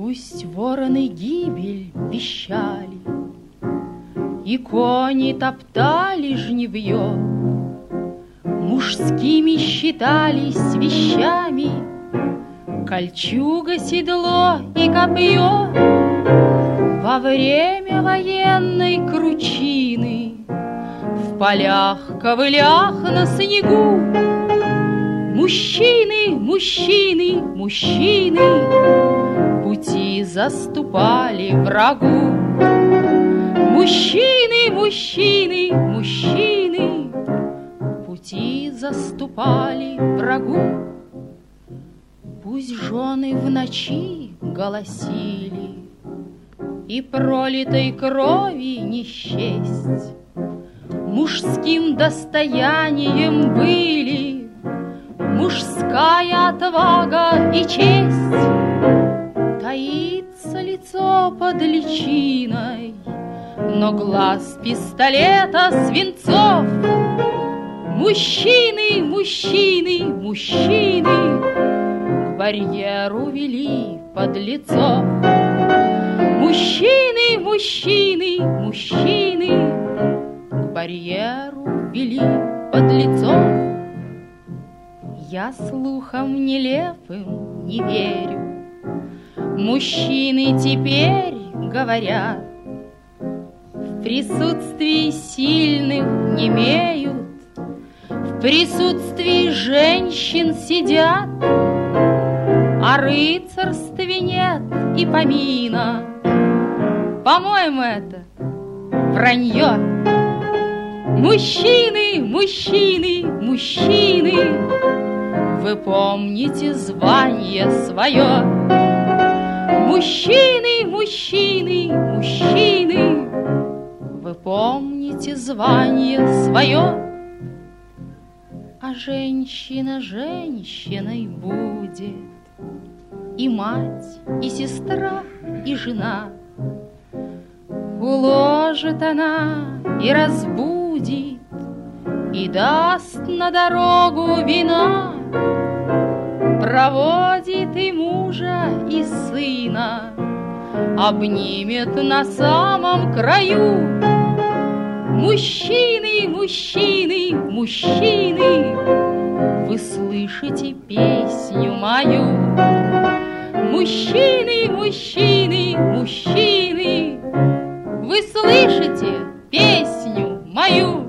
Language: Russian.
Пусть вороны гибель вещали, и кони топтали жнивье, мужскими считались вещами кольчуга, седло и копье. Во время военной кручины в полях, ковылях на снегу мужчины, мужчины, мужчины пути заступали врагу. Мужчины, мужчины, мужчины пути заступали врагу. Пусть жены в ночи голосили, и пролитой крови не счесть мужским достоянием были мужская отвага и честь. Таится лицо под личиной, но глаз пистолета свинцов. Мужчины, мужчины, мужчины к барьеру вели подлецов. Мужчины, мужчины, мужчины к барьеру вели подлецов. Я слухам нелепым не верю. Мужчины теперь говорят, в присутствии сильных немеют, в присутствии женщин сидят, о рыцарстве нет и помина. По-моему, это вранье. Мужчины, мужчины, мужчины, вы помните звание свое. Мужчины, мужчины, мужчины, вы помните звание свое. А женщина женщиной будет, и мать, и сестра, и жена. Уложит она и разбудит, и даст на дорогу вина, проводит и мужа, и сына, обнимет на самом краю. Мужчины, мужчины, мужчины, вы слышите песню мою. Мужчины, мужчины, мужчины, вы слышите песню мою.